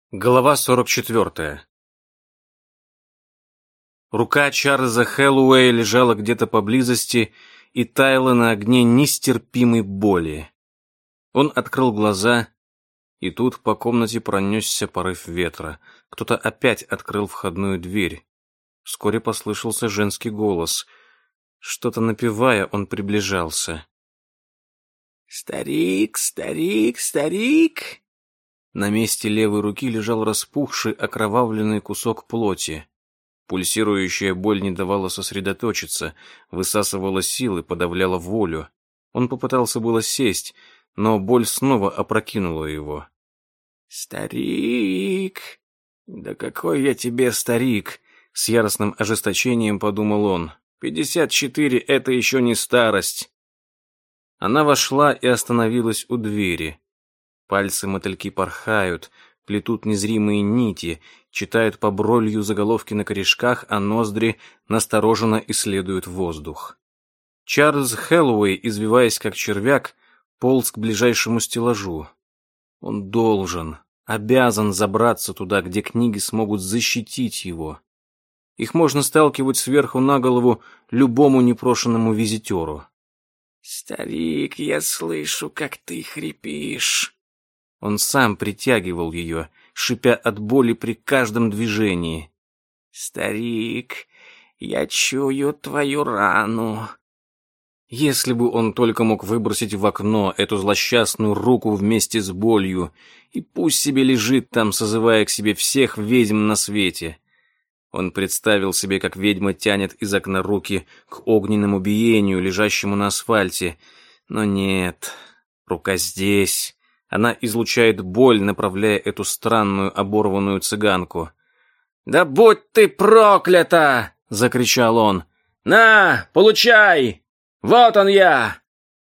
Глава 44. Рука Чарльза Хэллоуэя лежала где-то поблизости и таяла на огне нестерпимой боли. Он открыл глаза, и тут по комнате пронесся порыв ветра. Кто-то опять открыл входную дверь. Вскоре послышался женский голос. Что-то напевая, он приближался. «Старик, старик, старик!» На месте левой руки лежал распухший, окровавленный кусок плоти. Пульсирующая боль не давала сосредоточиться, высасывала силы, подавляла волю. Он попытался было сесть, но боль снова опрокинула его. «Старик! Да какой я тебе старик!» С яростным ожесточением подумал он. 54 — это еще не старость. Она вошла и остановилась у двери. Пальцы мотыльки порхают, плетут незримые нити, читают по бролью заголовки на корешках, а ноздри настороженно исследуют воздух. Чарльз Хэллоуэй, извиваясь как червяк, полз к ближайшему стеллажу. Он обязан забраться туда, где книги смогут защитить его. Их можно сталкивать сверху на голову любому непрошенному визитеру. «Старик, я слышу, как ты хрипишь». Он сам притягивал ее, шипя от боли при каждом движении. «Старик, я чую твою рану». Если бы он только мог выбросить в окно эту злосчастную руку вместе с болью, и пусть себе лежит там, созывая к себе всех ведьм на свете. Он представил себе, как ведьма тянет из окна руки к огненному биению, лежащему на асфальте. Но нет, рука здесь. Она излучает боль, направляя эту странную оборванную цыганку. «Да будь ты проклята!» — закричал он. «На, получай! Вот он я!»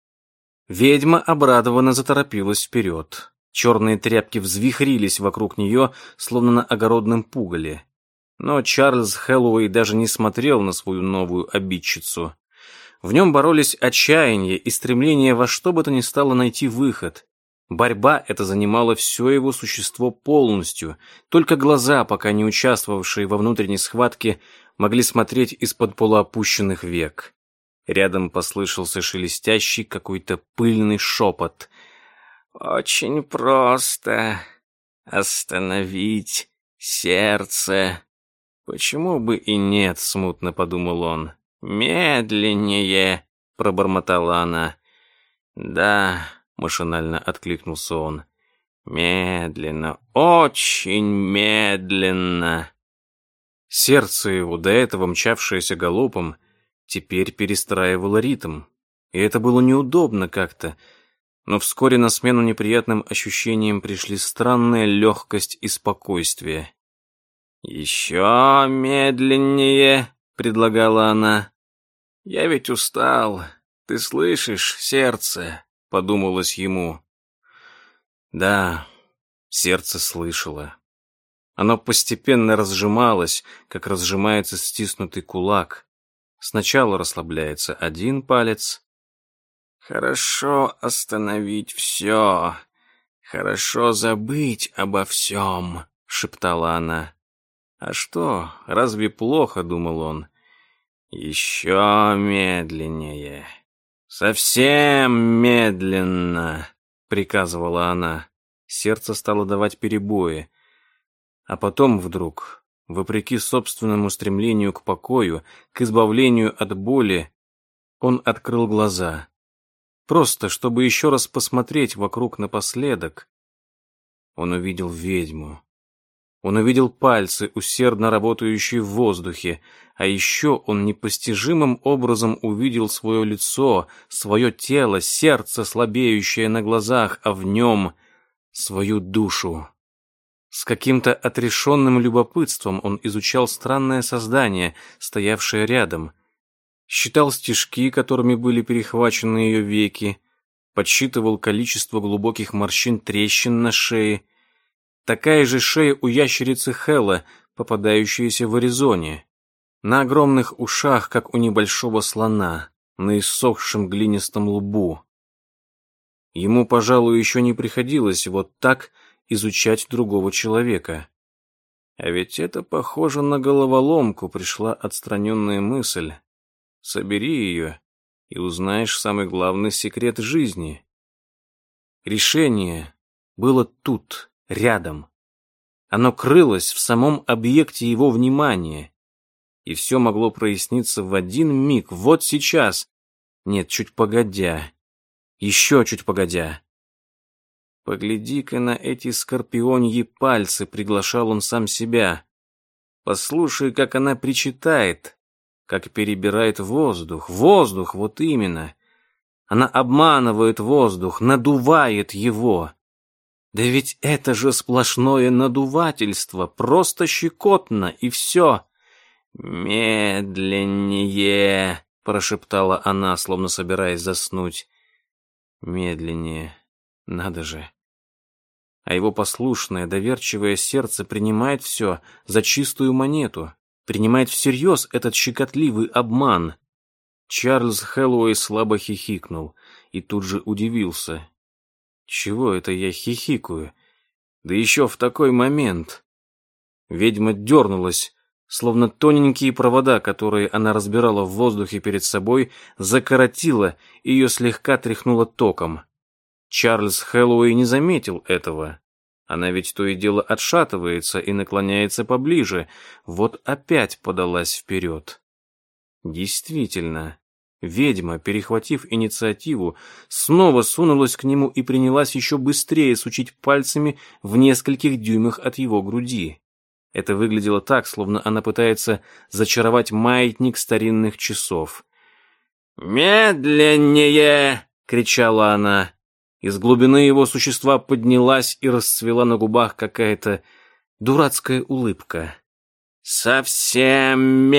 Ведьма обрадованно заторопилась вперед. Черные тряпки взвихрились вокруг нее, словно на огородном пугале. Но Чарльз Хэллоуэй даже не смотрел на свою новую обидчицу. В нем боролись отчаяние и стремление во что бы то ни стало найти выход. Борьба эта занимала все его существо полностью. Только глаза, пока не участвовавшие во внутренней схватке, могли смотреть из-под полуопущенных век. Рядом послышался шелестящий какой-то пыльный шепот. «Очень просто остановить сердце». «Почему бы и нет?» — смутно подумал он. «Медленнее», — пробормотала она. «Да», — машинально откликнулся он. «Медленно, очень медленно». Сердце его, до этого мчавшееся галопом, теперь перестраивало ритм. И это было неудобно как-то. Но вскоре на смену неприятным ощущениям пришли странная легкость и спокойствие. «Еще медленнее», — предлагала она. «Я ведь устал. Ты слышишь, сердце?» — подумалось ему. Да, сердце слышало. Оно постепенно разжималось, как разжимается стиснутый кулак. Сначала расслабляется один палец. «Хорошо остановить все. Хорошо забыть обо всем», — шептала она. «А что, разве плохо?» — думал он. «Еще медленнее. Совсем медленно», — приказывала она. Сердце стало давать перебои. А потом вдруг, вопреки собственному стремлению к покою, к избавлению от боли, он открыл глаза. Просто, чтобы еще раз посмотреть вокруг напоследок. Он увидел ведьму. Он увидел пальцы, усердно работающие в воздухе, а еще он непостижимым образом увидел свое лицо, свое тело, сердце, слабеющее на глазах, а в нем свою душу. С каким-то отрешенным любопытством он изучал странное создание, стоявшее рядом. Считал стежки, которыми были перехвачены ее веки, подсчитывал количество глубоких морщин-трещин на шее. Такая же шея у ящерицы Хэлла, попадающаяся в Аризоне. На огромных ушах, как у небольшого слона, на иссохшем глинистом лбу. Ему, пожалуй, еще не приходилось вот так изучать другого человека. А ведь это похоже на головоломку, пришла отстраненная мысль. Собери ее, и узнаешь самый главный секрет жизни. Решение было тут, рядом. Оно крылось в самом объекте его внимания. И все могло проясниться в один миг, вот сейчас. Нет, чуть погодя. Еще чуть погодя. «Погляди-ка на эти скорпионьи пальцы», — приглашал он сам себя. «Послушай, как она причитает, как перебирает воздух. Воздух, вот именно. Она обманывает воздух, надувает его. Да ведь это же сплошное надувательство, просто щекотно, и все». «Медленнее», — прошептала она, словно собираясь заснуть. «Медленнее. Надо же». А его послушное, доверчивое сердце принимает все за чистую монету, принимает всерьез этот щекотливый обман. Чарльз Хэллоуэй слабо хихикнул и тут же удивился. «Чего это я хихикаю? Да еще в такой момент!» Ведьма дернулась, словно тоненькие провода, которые она разбирала в воздухе перед собой, закоротила и ее слегка тряхнуло током. Чарльз Хэллоуэй не заметил этого. Она ведь то и дело отшатывается и наклоняется поближе. Вот опять подалась вперед. Действительно, ведьма, перехватив инициативу, снова сунулась к нему и принялась еще быстрее сучить пальцами в нескольких дюймах от его груди. Это выглядело так, словно она пытается зачаровать маятник старинных часов. «Медленнее!» — кричала она. Из глубины его существа поднялась и расцвела на губах какая-то дурацкая улыбка. «Совсем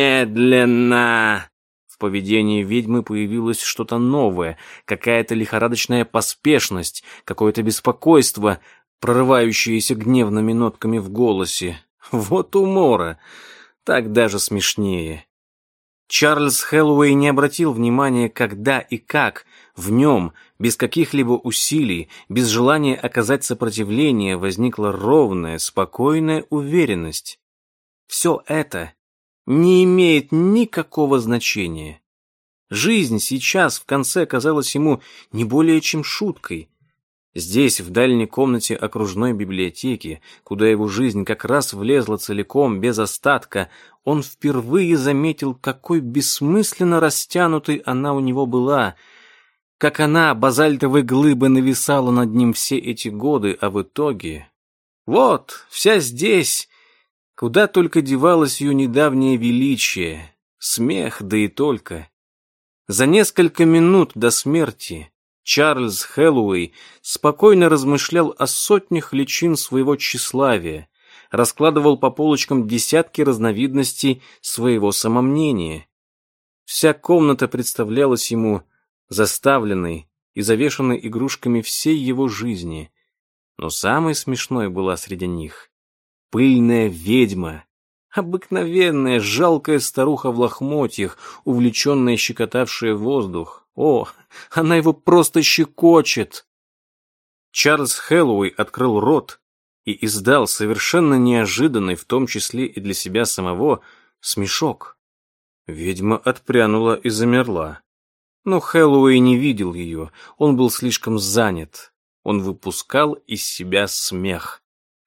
медленно!» В поведении ведьмы появилось что-то новое, какая-то лихорадочная поспешность, какое-то беспокойство, прорывающееся гневными нотками в голосе. Вот умора! Так даже смешнее. Чарльз Хэллоуэй не обратил внимания, когда и как в нем, без каких-либо усилий, без желания оказать сопротивление, возникла ровная, спокойная уверенность. Все это не имеет никакого значения. Жизнь сейчас в конце казалась ему не более чем шуткой. Здесь, в дальней комнате окружной библиотеки, куда его жизнь как раз влезла целиком, без остатка, он впервые заметил, какой бессмысленно растянутой она у него была, как она, базальтовой глыбой, нависала над ним все эти годы, а в итоге... Вот, вся здесь, куда только девалось ее недавнее величие, смех, да и только. За несколько минут до смерти Чарльз Хэллоуэй спокойно размышлял о сотнях личин своего тщеславия, раскладывал по полочкам десятки разновидностей своего самомнения. Вся комната представлялась ему заставленной и завешанной игрушками всей его жизни. Но самой смешной была среди них пыльная ведьма, обыкновенная жалкая старуха в лохмотьях, увлеченная щекотавшая воздух. О, она его просто щекочет! Чарльз Хэллоуэй открыл рот и издал совершенно неожиданный, в том числе и для себя самого, смешок. Ведьма отпрянула и замерла. Но Хэллоуэй не видел ее, он был слишком занят. Он выпускал из себя смех.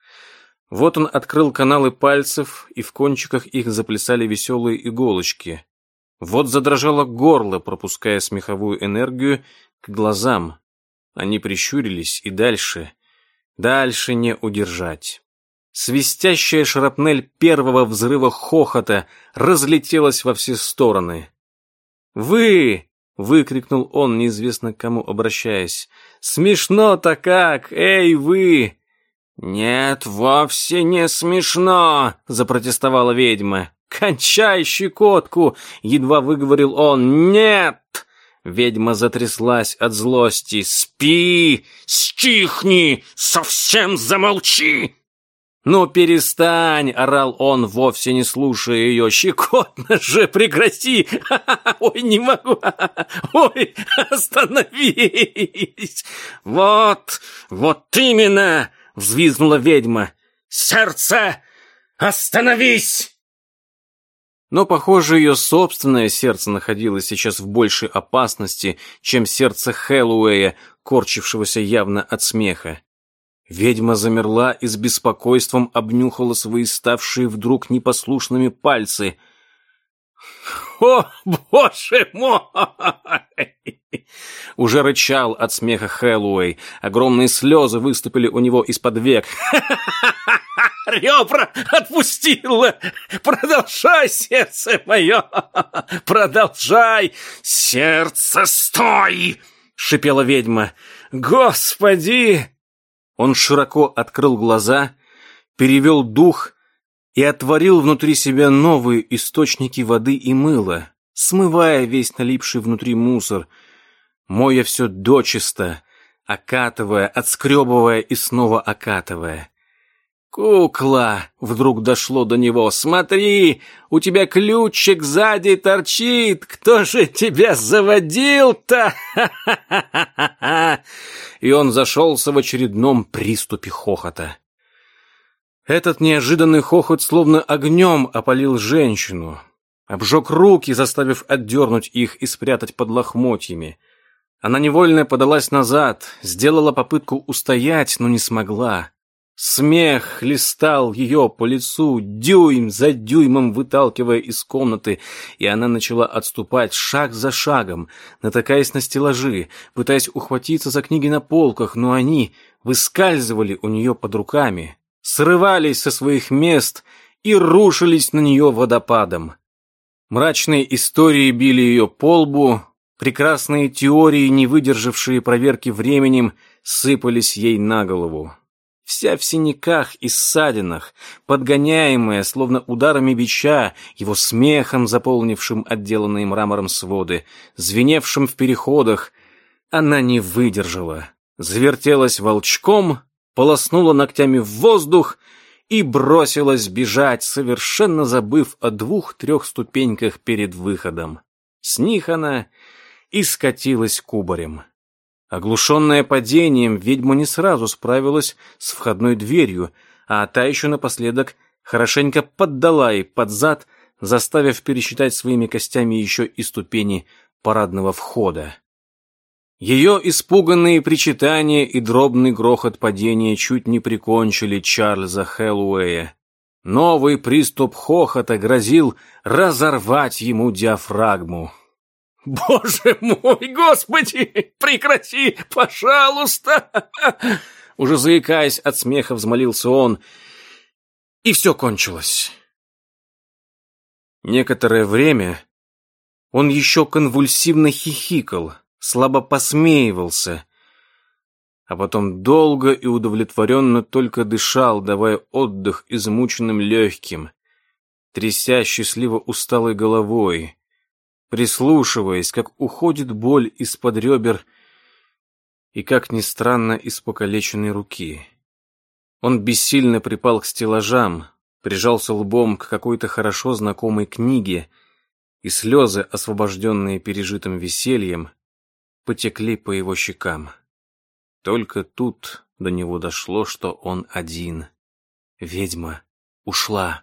Вот он открыл каналы пальцев, и в кончиках их заплясали веселые иголочки. Вот задрожало горло, пропуская смеховую энергию к глазам. Они прищурились, и дальше не удержать. Свистящая шрапнель первого взрыва хохота разлетелась во все стороны. «Вы!» — выкрикнул он, неизвестно к кому обращаясь. «Смешно-то как! Эй, вы!» «Нет, вовсе не смешно!» — запротестовала ведьма. «Кончай щекотку!» — едва выговорил он. «Нет!» Ведьма затряслась от злости. «Спи! Стихни! Совсем замолчи!» «Ну, перестань!» — орал он, вовсе не слушая ее. «Щекотно же! Прекрати! Ой, не могу! Ой, остановись!» «Вот именно!» — взвизгнула ведьма. «Сердце, остановись!» Но, похоже, ее собственное сердце находилось сейчас в большей опасности, чем сердце Хэллоуэя, корчившегося явно от смеха. Ведьма замерла и с беспокойством обнюхала свои ставшие вдруг непослушными пальцы. «О, боже мой!» Уже рычал от смеха Хэллоуэй. Огромные слезы выступили у него из-под век. «Ребра отпустила! Продолжай, сердце мое! Продолжай! Сердце, стой!» — шипела ведьма. «Господи!» Он широко открыл глаза, перевел дух и отворил внутри себя новые источники воды и мыла, смывая весь налипший внутри мусор, моя все дочисто, окатывая, отскребывая и снова окатывая. «Кукла!» — вдруг дошло до него. «Смотри, у тебя ключик сзади торчит! Кто же тебя заводил-то?» И он зашелся в очередном приступе хохота. Этот неожиданный хохот словно огнем опалил женщину, обжег руки, заставив отдернуть их и спрятать под лохмотьями. Она невольно подалась назад, сделала попытку устоять, но не смогла. Смех хлестал ее по лицу, дюйм за дюймом выталкивая из комнаты, и она начала отступать шаг за шагом, натыкаясь на стеллажи, пытаясь ухватиться за книги на полках, но они выскальзывали у нее под руками, срывались со своих мест и рушились на нее водопадом. Мрачные истории били ее по лбу, прекрасные теории, не выдержавшие проверки временем, сыпались ей на голову. Вся в синяках и ссадинах, подгоняемая, словно ударами бича, его смехом, заполнившим отделанные мрамором своды, звеневшим в переходах, она не выдержала, завертелась волчком, полоснула ногтями в воздух и бросилась бежать, совершенно забыв о 2-3 ступеньках перед выходом. С них она и скатилась кубарем. Оглушенная падением, ведьма не сразу справилась с входной дверью, а та еще напоследок хорошенько поддала ей под зад, заставив пересчитать своими костями еще и ступени парадного входа. Ее испуганные причитания и дробный грохот падения чуть не прикончили Чарльза Хэллоуэя. Новый приступ хохота грозил разорвать ему диафрагму. «Боже мой, Господи, прекрати, пожалуйста!» Уже заикаясь от смеха, взмолился он, и все кончилось. Некоторое время он еще конвульсивно хихикал, слабо посмеивался, а потом долго и удовлетворенно только дышал, давая отдых измученным легким, тряся счастливо усталой головой, прислушиваясь, как уходит боль из-под ребер и, как ни странно, из покалеченной руки. Он бессильно припал к стеллажам, прижался лбом к какой-то хорошо знакомой книге, и слезы, освобожденные пережитым весельем, потекли по его щекам. Только тут до него дошло, что он один. Ведьма ушла.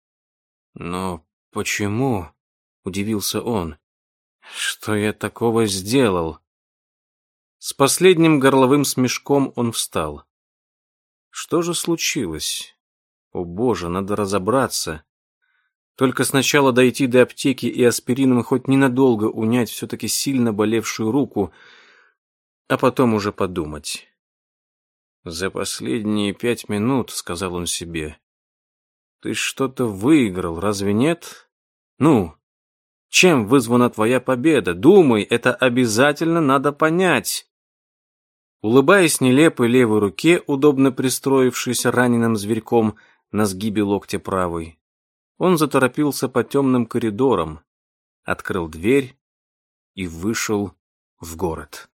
Но почему? — удивился он. «Что я такого сделал?» С последним горловым смешком он встал. Что же случилось? О боже, надо разобраться. Только сначала дойти до аптеки и аспирином хоть ненадолго унять все-таки сильно болевшую руку, а потом уже подумать. «За последние 5 минут, — сказал он себе, — ты что-то выиграл, разве нет? Ну, чем вызвана твоя победа? Думай, это обязательно надо понять». Улыбаясь нелепой левой руке, удобно пристроившейся раненым зверьком на сгибе локтя правой, он заторопился по темным коридорам, открыл дверь и вышел в город.